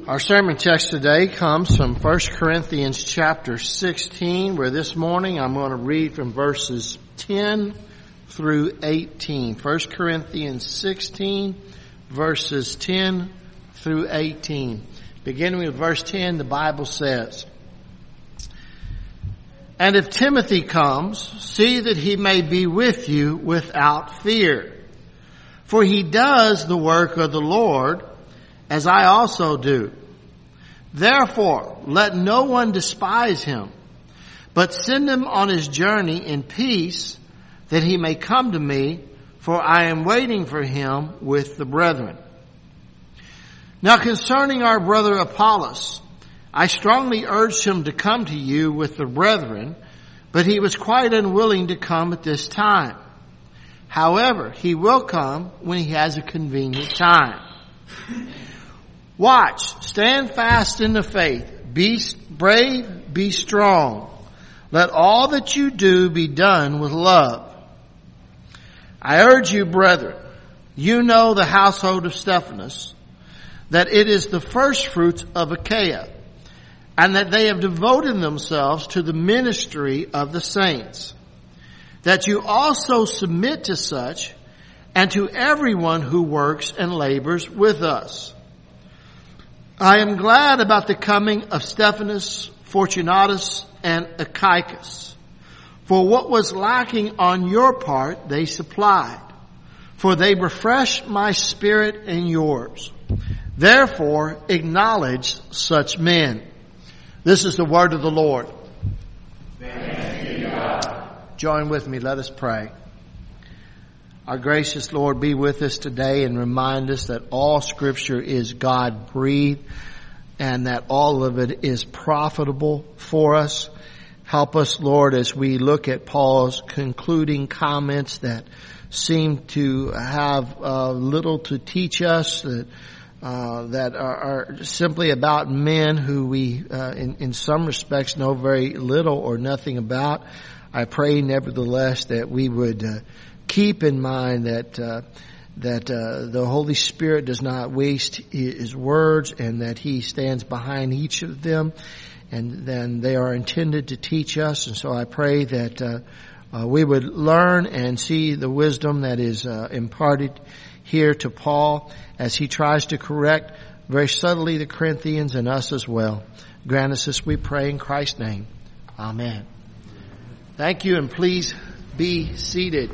Our sermon text today comes from 1 Corinthians chapter 16, where this morning I'm going to read from verses 10 through 18. 1 Corinthians 16, verses 10 through 18. Beginning with verse 10, the Bible says, "And if Timothy comes, see that he may be with you without fear. For he does the work of the Lord, as I also do. Therefore, let no one despise him, but send him on his journey in peace, that he may come to me, for I am waiting for him with the brethren. Now concerning our brother Apollos, I strongly urged him to come to you with the brethren, but he was quite unwilling to come at this time. However, he will come when he has a convenient time. Watch, stand fast in the faith, be brave, be strong. Let all that you do be done with love. I urge you, brethren, you know the household of Stephanas, that it is the first fruits of Achaia, and that they have devoted themselves to the ministry of the saints. That you also submit to such, and to everyone who works and labors with us. I am glad about the coming of Stephanas, Fortunatus, and Achaicus. For what was lacking on your part, they supplied. For they refreshed my spirit and yours. Therefore, acknowledge such men." This is the word of the Lord. Thanks be to God. Join with me. Let us pray. Our gracious Lord, be with us today and remind us that all Scripture is God-breathed and that all of it is profitable for us. Help us, Lord, as we look at Paul's concluding comments that seem to have little to teach us, that are simply about men who we, in some respects, know very little or nothing about. I pray, nevertheless, that we would keep in mind that the Holy Spirit does not waste His words, and that He stands behind each of them, and then they are intended to teach us. And so I pray that we would learn and see the wisdom that is imparted here to Paul as he tries to correct very subtly the Corinthians and us as well. Grant us this, we pray, in Christ's name. Amen. Thank you, and please be seated.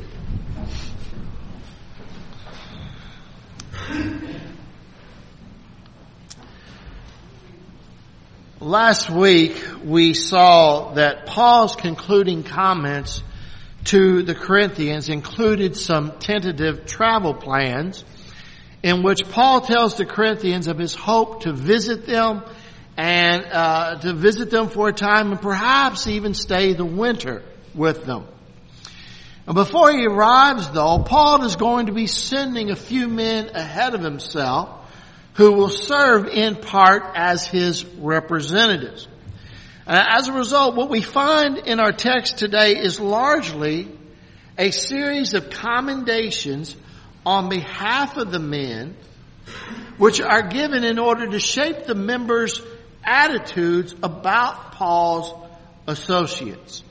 Last week we saw that Paul's concluding comments to the Corinthians included some tentative travel plans in which Paul tells the Corinthians of his hope to visit them and to visit them for a time and perhaps even stay the winter with them. And before he arrives, though, Paul is going to be sending a few men ahead of himself who will serve in part as his representatives. As a result, what we find in our text today is largely a series of commendations on behalf of the men, which are given in order to shape the members' attitudes about Paul's associates.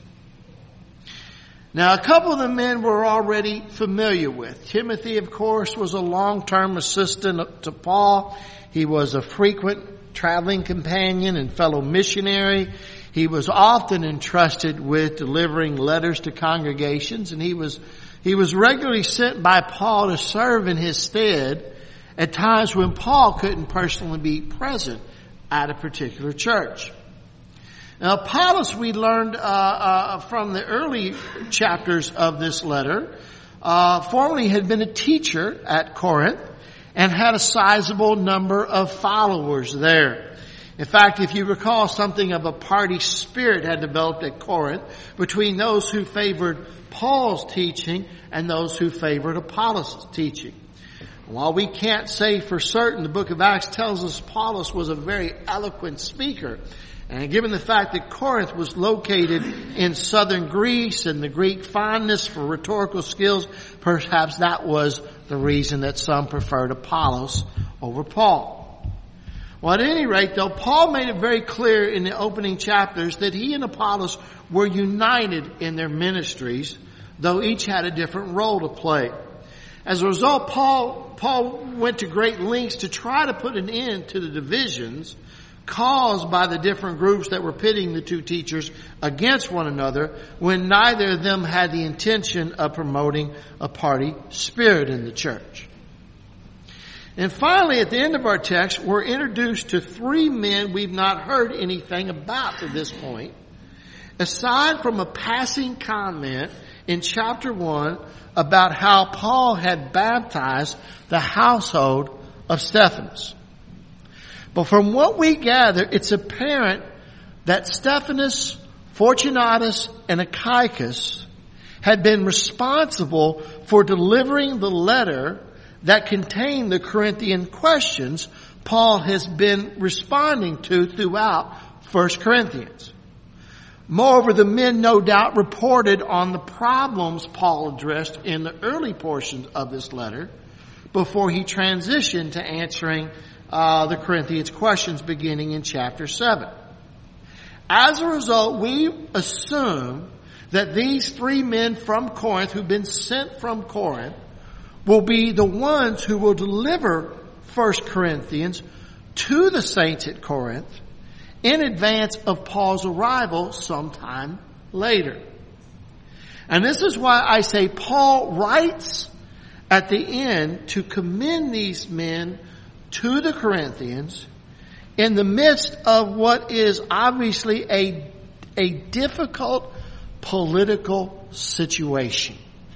Now, a couple of the men we're already familiar with. Timothy, of course, was a long-term assistant to Paul. He was a frequent traveling companion and fellow missionary. He was often entrusted with delivering letters to congregations, and he was regularly sent by Paul to serve in his stead at times when Paul couldn't personally be present at a particular church. Now, Apollos, we learned from the early chapters of this letter, formerly had been a teacher at Corinth and had a sizable number of followers there. In fact, if you recall, something of a party spirit had developed at Corinth between those who favored Paul's teaching and those who favored Apollos' teaching. While we can't say for certain, the book of Acts tells us Apollos was a very eloquent speaker. And given the fact that Corinth was located in southern Greece and the Greek fondness for rhetorical skills, perhaps that was the reason that some preferred Apollos over Paul. Well, at any rate, though, Paul made it very clear in the opening chapters that he and Apollos were united in their ministries, though each had a different role to play. As a result, Paul went to great lengths to try to put an end to the divisions caused by the different groups that were pitting the two teachers against one another when neither of them had the intention of promoting a party spirit in the church. And finally, at the end of our text, we're introduced to three men we've not heard anything about to this point, aside from a passing comment in chapter 1 about how Paul had baptized the household of Stephanas. But from what we gather, it's apparent that Stephanas, Fortunatus, and Achaicus had been responsible for delivering the letter that contained the Corinthian questions Paul has been responding to throughout 1 Corinthians. Moreover, the men no doubt reported on the problems Paul addressed in the early portions of this letter before he transitioned to answering the Corinthians questions beginning in chapter 7. As a result, we assume that these three men from Corinth who've been sent from Corinth will be the ones who will deliver 1 Corinthians to the saints at Corinth in advance of Paul's arrival sometime later. And this is why I say Paul writes at the end to commend these men to the Corinthians in the midst of what is obviously a difficult political situation.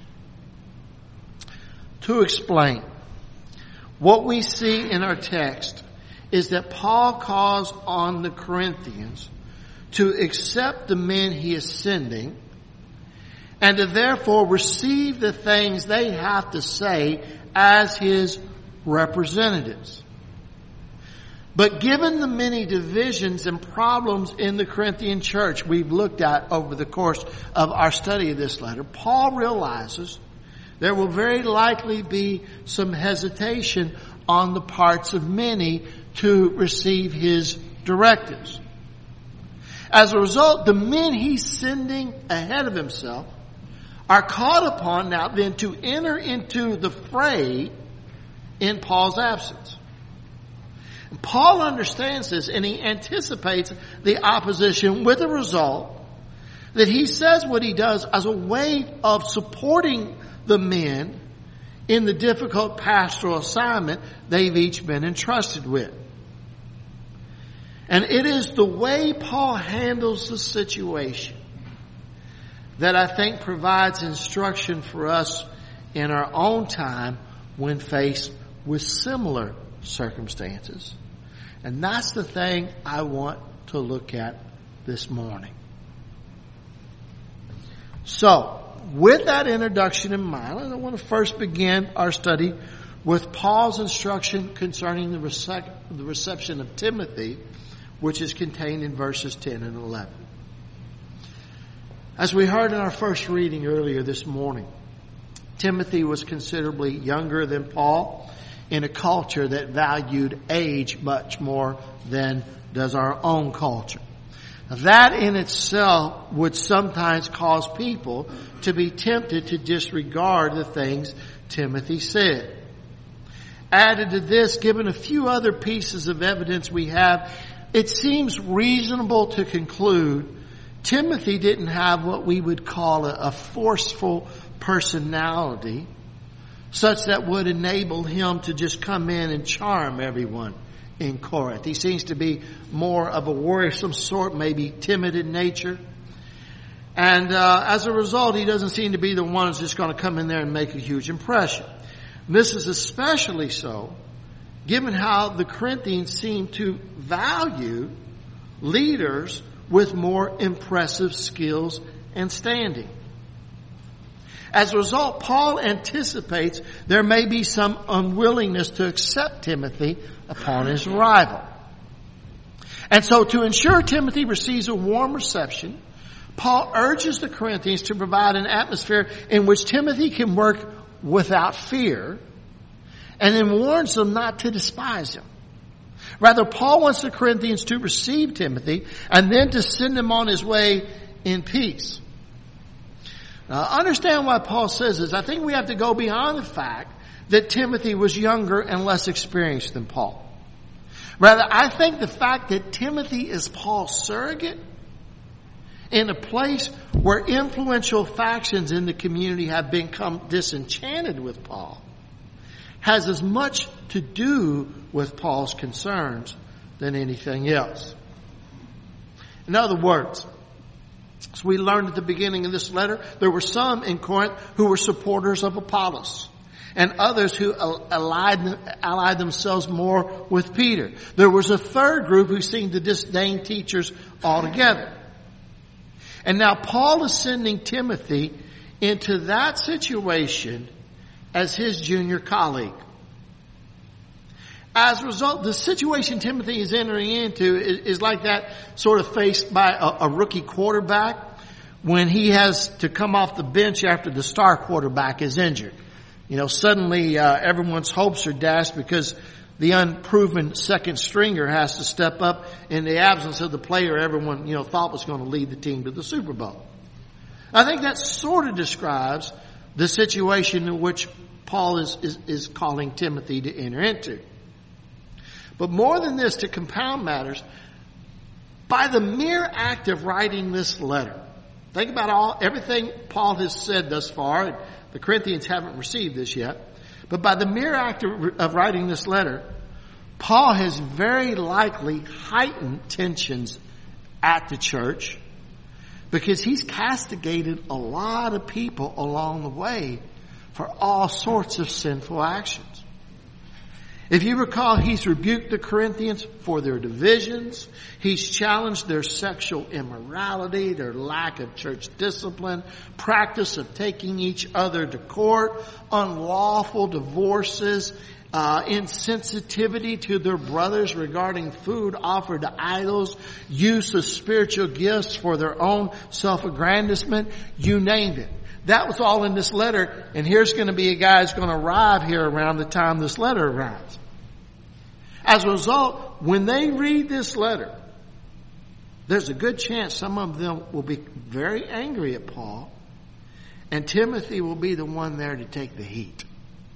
To explain, what we see in our text is that Paul calls on the Corinthians to accept the men he is sending and to therefore receive the things they have to say as his representatives. But given the many divisions and problems in the Corinthian church we've looked at over the course of our study of this letter, Paul realizes there will very likely be some hesitation on the parts of many to receive his directives. As a result, the men he's sending ahead of himself are called upon now then to enter into the fray in Paul's absence. And Paul understands this and he anticipates the opposition with the result that he says what he does as a way of supporting the men in the difficult pastoral assignment they've each been entrusted with. And it is the way Paul handles the situation that I think provides instruction for us in our own time when faced with similar circumstances. And that's the thing I want to look at this morning. So, with that introduction in mind, I want to first begin our study with Paul's instruction concerning the reception of Timothy, which is contained in verses 10 and 11. As we heard in our first reading earlier this morning, Timothy was considerably younger than Paul in a culture that valued age much more than does our own culture. That in itself would sometimes cause people to be tempted to disregard the things Timothy said. Added to this, given a few other pieces of evidence we have, it seems reasonable to conclude Timothy didn't have what we would call a forceful personality, such that would enable him to just come in and charm everyone in Corinth. He seems to be more of a worrisome sort, maybe timid in nature. And as a result, he doesn't seem to be the one who's just going to come in there and make a huge impression. And this is especially so given how the Corinthians seem to value leaders with more impressive skills and standing. As a result, Paul anticipates there may be some unwillingness to accept Timothy upon his arrival. And so to ensure Timothy receives a warm reception, Paul urges the Corinthians to provide an atmosphere in which Timothy can work without fear, and then warns them not to despise him. Rather, Paul wants the Corinthians to receive Timothy and then to send him on his way in peace. Now, understand why Paul says this. I think we have to go beyond the fact that Timothy was younger and less experienced than Paul. Rather, I think the fact that Timothy is Paul's surrogate in a place where influential factions in the community have become disenchanted with Paul has as much to do with Paul's concerns than anything else. In other words, as we learned at the beginning of this letter, there were some in Corinth who were supporters of Apollos, and others who allied themselves more with Peter. There was a third group who seemed to disdain teachers altogether. And now Paul is sending Timothy into that situation as his junior colleague. As a result, the situation Timothy is entering into is like that sort of faced by a rookie quarterback when he has to come off the bench after the star quarterback is injured. Suddenly everyone's hopes are dashed because the unproven second stringer has to step up in the absence of the player everyone, thought was going to lead the team to the Super Bowl. I think that sort of describes the situation in which Paul is calling Timothy to enter into. But more than this, to compound matters, by the mere act of writing this letter, think about everything Paul has said thus far. The Corinthians haven't received this yet. But by the mere act of writing this letter, Paul has very likely heightened tensions at the church because he's castigated a lot of people along the way for all sorts of sinful actions. If you recall, he's rebuked the Corinthians for their divisions. He's challenged their sexual immorality, their lack of church discipline, practice of taking each other to court, unlawful divorces, insensitivity to their brothers regarding food offered to idols, use of spiritual gifts for their own self-aggrandizement, you name it. That was all in this letter, and here's going to be a guy who's going to arrive here around the time this letter arrives. As a result, when they read this letter, there's a good chance some of them will be very angry at Paul, and Timothy will be the one there to take the heat.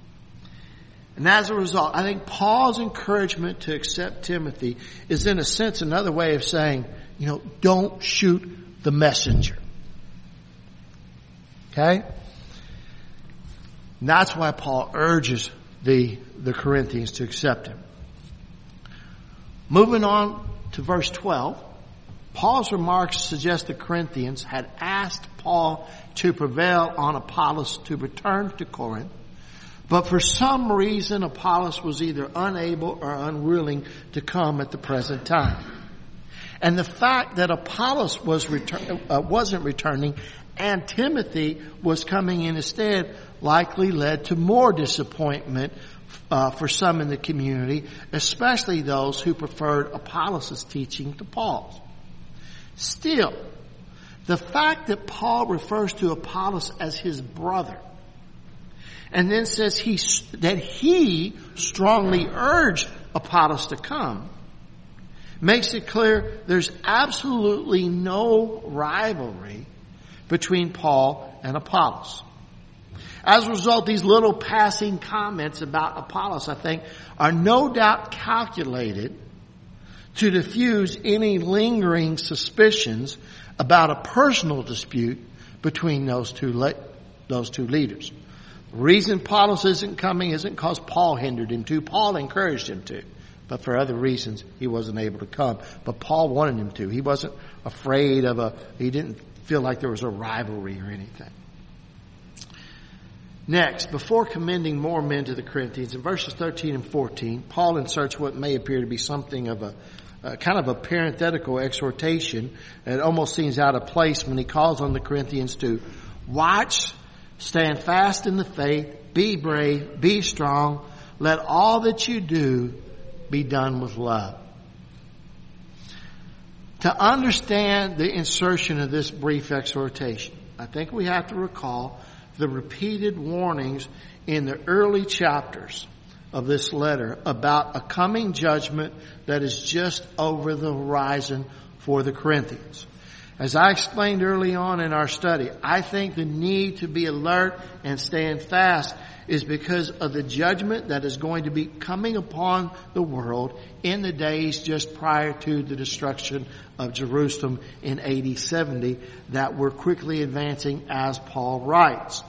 And as a result, I think Paul's encouragement to accept Timothy is in a sense another way of saying, don't shoot the messenger. Okay? And that's why Paul urges the Corinthians to accept him. Moving on to verse 12, Paul's remarks suggest the Corinthians had asked Paul to prevail on Apollos to return to Corinth, but for some reason Apollos was either unable or unwilling to come at the present time. And the fact that Apollos wasn't returning and Timothy was coming in instead likely led to more disappointment for some in the community, especially those who preferred Apollos' teaching to Paul's. Still, the fact that Paul refers to Apollos as his brother and then says that he strongly urged Apollos to come makes it clear there's absolutely no rivalry between Paul and Apollos. As a result, these little passing comments about Apollos, I think, are no doubt calculated to diffuse any lingering suspicions about a personal dispute between those two leaders. The reason Apollos isn't coming isn't because Paul hindered him to. Paul encouraged him to. But for other reasons, he wasn't able to come. But Paul wanted him to. He wasn't afraid he didn't feel like there was a rivalry or anything. Next, before commending more men to the Corinthians, in verses 13 and 14, Paul inserts what may appear to be something of a kind of a parenthetical exhortation. It almost seems out of place when he calls on the Corinthians to watch, stand fast in the faith, be brave, be strong, let all that you do be done with love. To understand the insertion of this brief exhortation, I think we have to recall the repeated warnings in the early chapters of this letter about a coming judgment that is just over the horizon for the Corinthians. As I explained early on in our study, I think the need to be alert and stand fast is because of the judgment that is going to be coming upon the world in the days just prior to the destruction of Jerusalem in AD 70 that we're quickly advancing as Paul writes.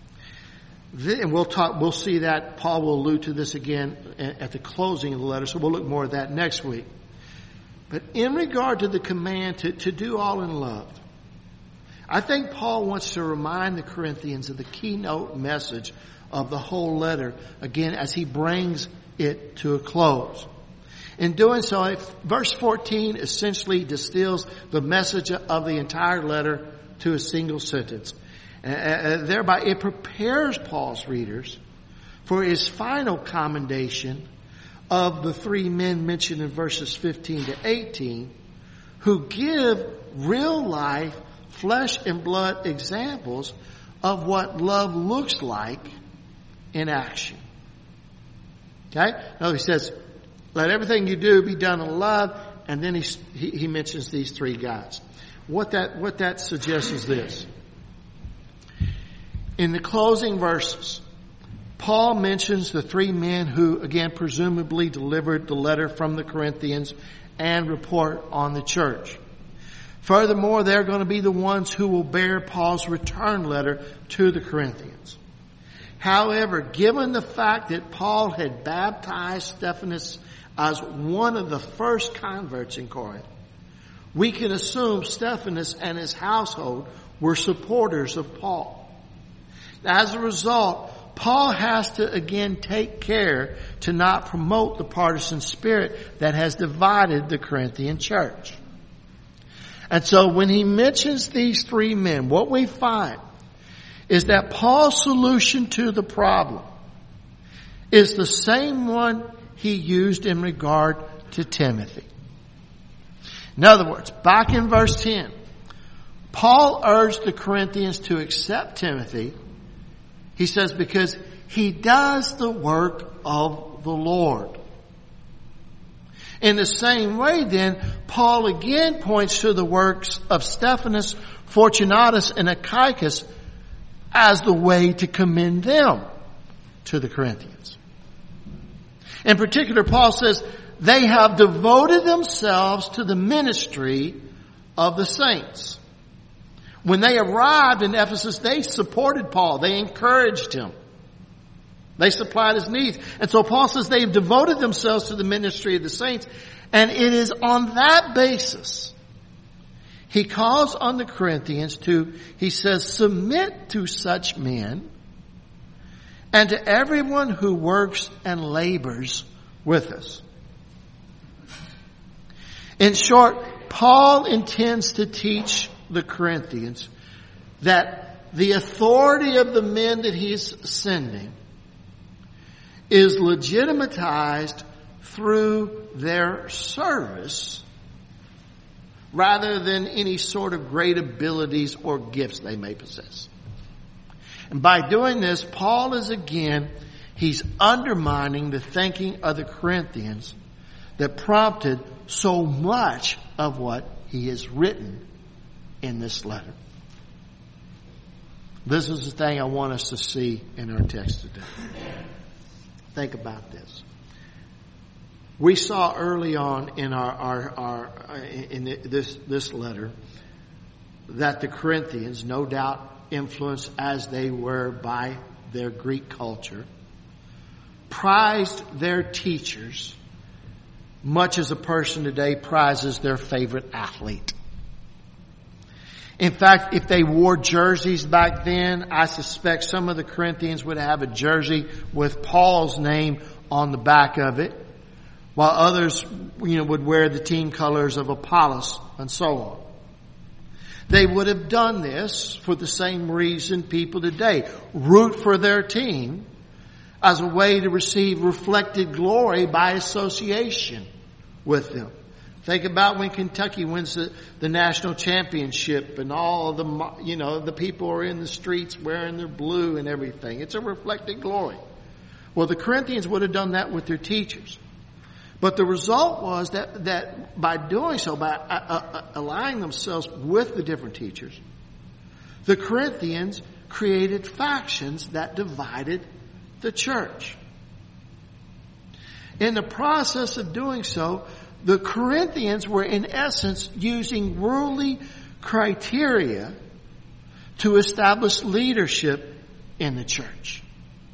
And we'll see that Paul will allude to this again at the closing of the letter, so we'll look more at that next week. But in regard to the command to do all in love, I think Paul wants to remind the Corinthians of the keynote message of the whole letter, again, as he brings it to a close. In doing so, verse 14 essentially distills the message of the entire letter to a single sentence. Thereby, it prepares Paul's readers for his final commendation of the three men mentioned in verses 15 to 18, who give real life, flesh and blood examples of what love looks like in action. Okay? Now he says, let everything you do be done in love, and then he mentions these three guys. What that suggests is this. In the closing verses, Paul mentions the three men who, again, presumably delivered the letter from the Corinthians and report on the church. Furthermore, they're going to be the ones who will bear Paul's return letter to the Corinthians. However, given the fact that Paul had baptized Stephanas as one of the first converts in Corinth, we can assume Stephanas and his household were supporters of Paul. As a result, Paul has to again take care to not promote the partisan spirit that has divided the Corinthian church. And so when he mentions these three men, what we find is that Paul's solution to the problem is the same one he used in regard to Timothy. In other words, back in verse 10, Paul urged the Corinthians to accept Timothy. He says, because he does the work of the Lord. In the same way, then, Paul again points to the works of Stephanas, Fortunatus, and Achaicus as the way to commend them to the Corinthians. In particular, Paul says, they have devoted themselves to the ministry of the saints. When they arrived in Ephesus, they supported Paul. They encouraged him. They supplied his needs. And so Paul says they have devoted themselves to the ministry of the saints. And it is on that basis he calls on the Corinthians to, he says, submit to such men and to everyone who works and labors with us. In short, Paul intends to teach the Corinthians that the authority of the men that he's sending is legitimatized through their service rather than any sort of great abilities or gifts they may possess. And by doing this, Paul is again, he's undermining the thinking of the Corinthians that prompted so much of what he has written in this letter. This is the thing I want us to see in our text today. Think about this. We saw early on in this letter that the Corinthians, no doubt influenced as they were by their Greek culture, prized their teachers much as a person today prizes their favorite athlete. In fact, if they wore jerseys back then, I suspect some of the Corinthians would have a jersey with Paul's name on the back of it, while others, would wear the team colors of Apollos and so on. They would have done this for the same reason people today root for their team as a way to receive reflected glory by association with them. Think about when Kentucky wins the national championship and all of the people are in the streets wearing their blue and everything. It's a reflected glory. Well, the Corinthians would have done that with their teachers. But the result was that by doing so, by aligning themselves with the different teachers, the Corinthians created factions that divided the church. In the process of doing so, the Corinthians were in essence using worldly criteria to establish leadership in the church.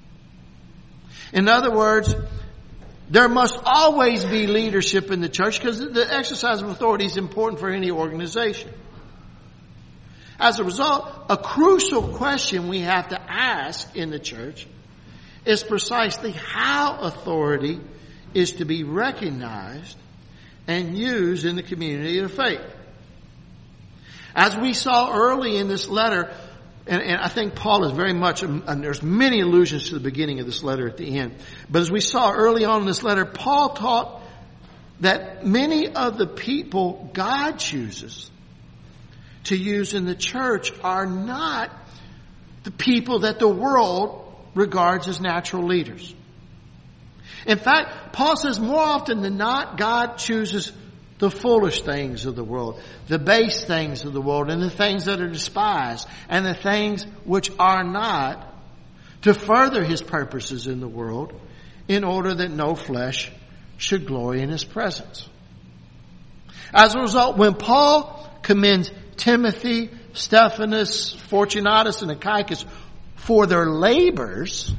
In other words, there must always be leadership in the church because the exercise of authority is important for any organization. As a result, a crucial question we have to ask in the church is precisely how authority is to be recognized and used in the community of faith. As we saw early in this letter, and I think Paul is very much, and there's many allusions to the beginning of this letter at the end. But as we saw early on in this letter, Paul taught that many of the people God chooses to use in the church are not the people that the world regards as natural leaders. In fact, Paul says more often than not, God chooses the foolish things of the world, the base things of the world, and the things that are despised, and the things which are not, to further his purposes in the world, in order that no flesh should glory in his presence. As a result, when Paul commends Timothy, Stephanas, Fortunatus, and Achaicus for their labors,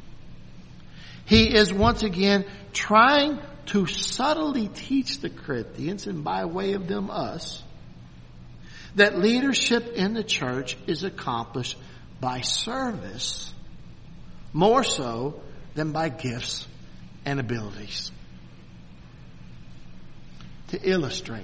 he is once again trying to subtly teach the Corinthians, and by way of them us, that leadership in the church is accomplished by service more so than by gifts and abilities. To illustrate,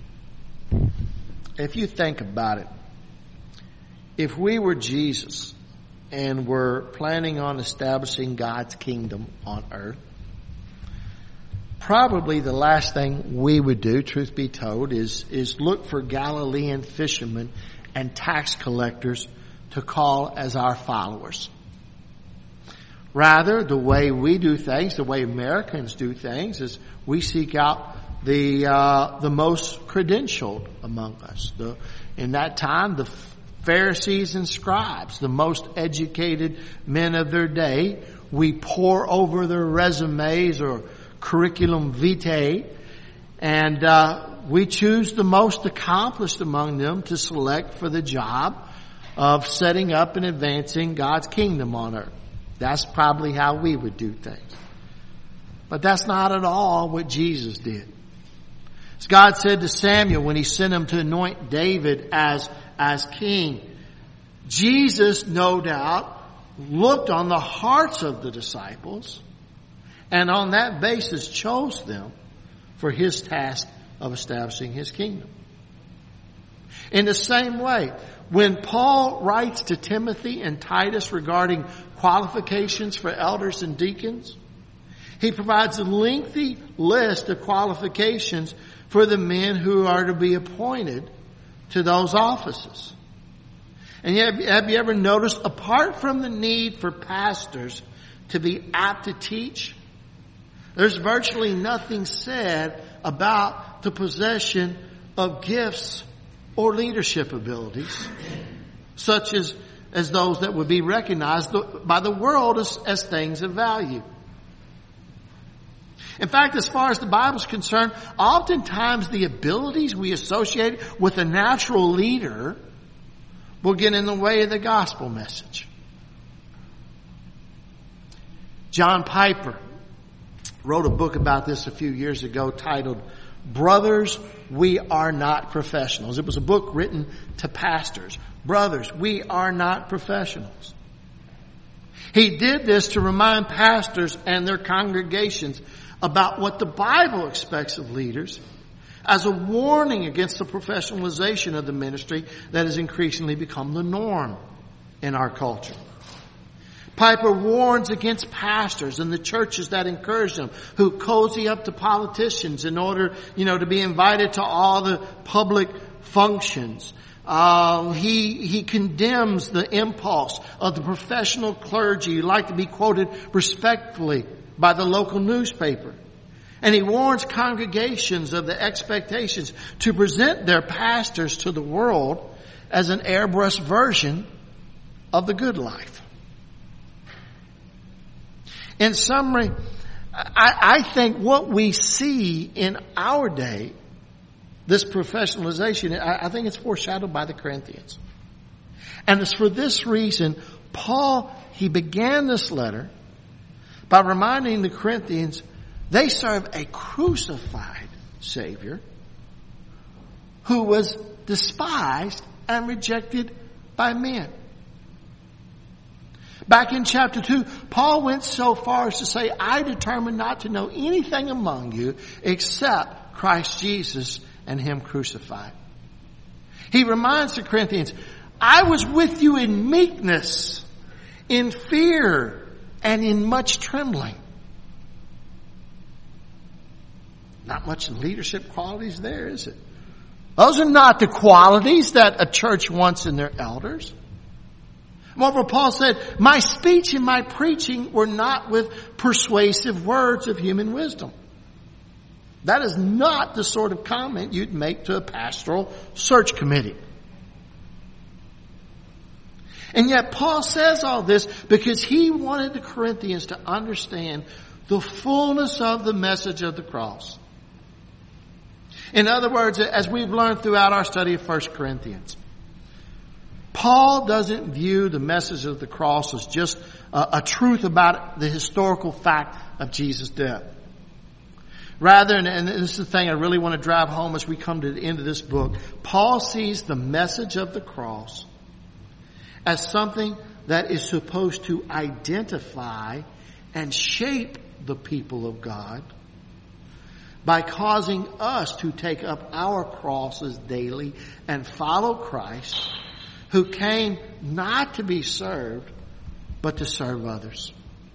if you think about it, if we were Jesus and were planning on establishing God's kingdom on earth, probably the last thing we would do, truth be told, is look for Galilean fishermen and tax collectors to call as our followers. Rather, the way we do things, the way Americans do things, is we seek out the most credentialed among us. In that time, the Pharisees and scribes, the most educated men of their day, we pore over their resumes or curriculum vitae, and we choose the most accomplished among them to select for the job of setting up and advancing God's kingdom on earth. That's probably how we would do things. But that's not at all what Jesus did. As God said to Samuel when he sent him to anoint David as king, Jesus, no doubt, looked on the hearts of the disciples and on that basis chose them for his task of establishing his kingdom. In the same way, when Paul writes to Timothy and Titus regarding qualifications for elders and deacons, he provides a lengthy list of qualifications for the men who are to be appointed to those offices. And yet, have you ever noticed, apart from the need for pastors to be apt to teach, there's virtually nothing said about the possession of gifts or leadership abilities, such as those that would be recognized by the world as things of value. In fact, as far as the Bible is concerned, oftentimes the abilities we associate with a natural leader will get in the way of the gospel message. John Piper wrote a book about this a few years ago titled, Brothers, We Are Not Professionals. It was a book written to pastors. Brothers, we are not professionals. He did this to remind pastors and their congregations about what the Bible expects of leaders as a warning against the professionalization of the ministry that has increasingly become the norm in our culture. Piper warns against pastors and the churches that encourage them, who cozy up to politicians in order, to be invited to all the public functions, He condemns the impulse of the professional clergy who like to be quoted respectfully by the local newspaper. And he warns congregations of the expectations to present their pastors to the world as an airbrushed version of the good life. In summary, I think what we see in our day, this professionalization, I think it's foreshadowed by the Corinthians. And it's for this reason, Paul, he began this letter by reminding the Corinthians they serve a crucified Savior who was despised and rejected by men. Back in chapter 2, Paul went so far as to say, I determined not to know anything among you except Christ Jesus and Him crucified. He reminds the Corinthians, I was with you in meekness, in fear, and in much trembling. Not much leadership qualities there, is it? Those are not the qualities that a church wants in their elders. Moreover, Paul said, my speech and my preaching were not with persuasive words of human wisdom. That is not the sort of comment you'd make to a pastoral search committee. And yet Paul says all this because he wanted the Corinthians to understand the fullness of the message of the cross. In other words, as we've learned throughout our study of 1 Corinthians, Paul doesn't view the message of the cross as just a truth about the historical fact of Jesus' death. Rather, and this is the thing I really want to drive home as we come to the end of this book, Paul sees the message of the cross as something that is supposed to identify and shape the people of God by causing us to take up our crosses daily and follow Christ, who came not to be served, but to serve others.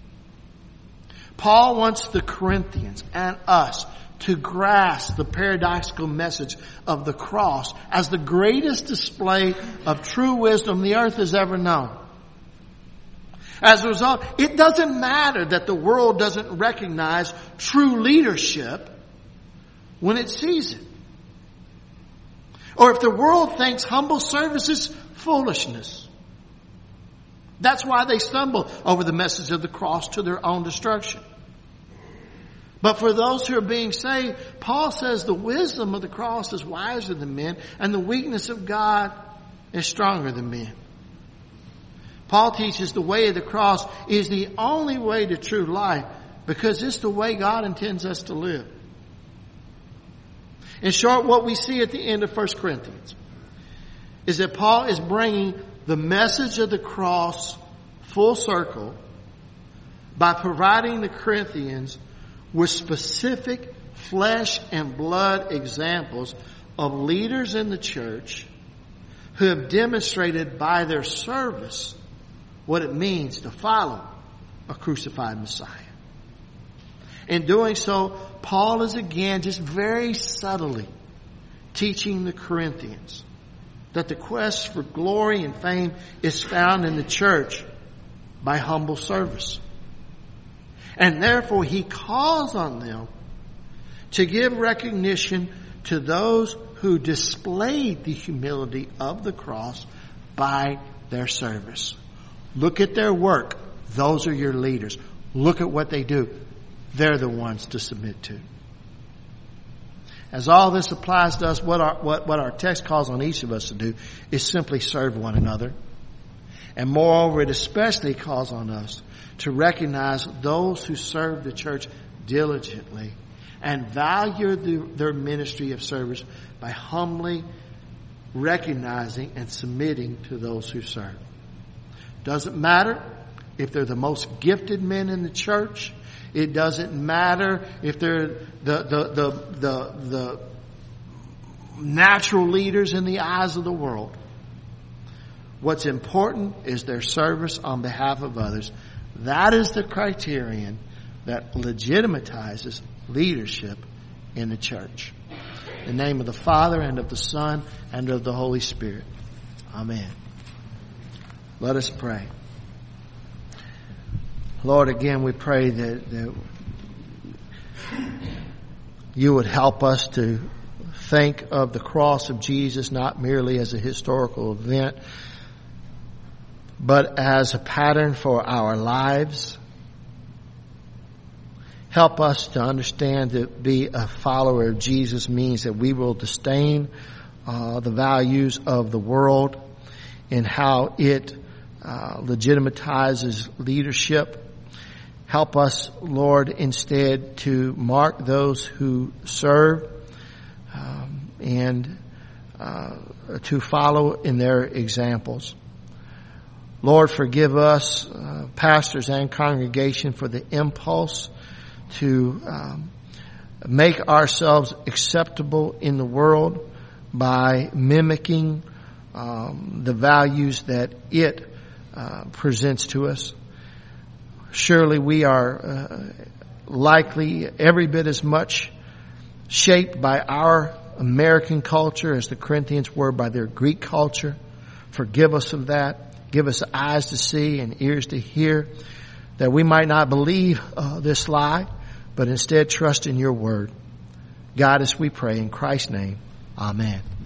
Paul wants the Corinthians and us to grasp the paradoxical message of the cross as the greatest display of true wisdom the earth has ever known. As a result, it doesn't matter that the world doesn't recognize true leadership when it sees it. Or if the world thinks humble service is foolishness. That's why they stumble over the message of the cross to their own destruction. But for those who are being saved, Paul says the wisdom of the cross is wiser than men, and the weakness of God is stronger than men. Paul teaches the way of the cross is the only way to true life because it's the way God intends us to live. In short, what we see at the end of 1 Corinthians is that Paul is bringing the message of the cross full circle by providing the Corinthians with specific flesh and blood examples of leaders in the church who have demonstrated by their service what it means to follow a crucified Messiah. In doing so, Paul is again just very subtly teaching the Corinthians that the quest for glory and fame is found in the church by humble service. And therefore he calls on them to give recognition to those who displayed the humility of the cross by their service. Look at their work. Those are your leaders. Look at what they do. They're the ones to submit to. As all this applies to us, what our text calls on each of us to do is simply serve one another. And moreover, it especially calls on us to recognize those who serve the church diligently and value their ministry of service by humbly recognizing and submitting to those who serve. Doesn't matter if they're the most gifted men in the church. It doesn't matter if they're the natural leaders in the eyes of the world. What's important is their service on behalf of others. That is the criterion that legitimizes leadership in the church. In the name of the Father, and of the Son, and of the Holy Spirit. Amen. Let us pray. Lord, again, we pray that you would help us to think of the cross of Jesus not merely as a historical event, but as a pattern for our lives. Help us to understand that be a follower of Jesus means that we will disdain the values of the world and how it legitimatizes leadership. Help us, Lord, instead to mark those who serve and to follow in their examples. Lord, forgive us, pastors and congregation, for the impulse to make ourselves acceptable in the world by mimicking the values that it presents to us. Surely we are likely every bit as much shaped by our American culture as the Corinthians were by their Greek culture. Forgive us of that. Give us eyes to see and ears to hear, that we might not believe this lie, but instead trust in your word. Guide us, we pray, in Christ's name. Amen.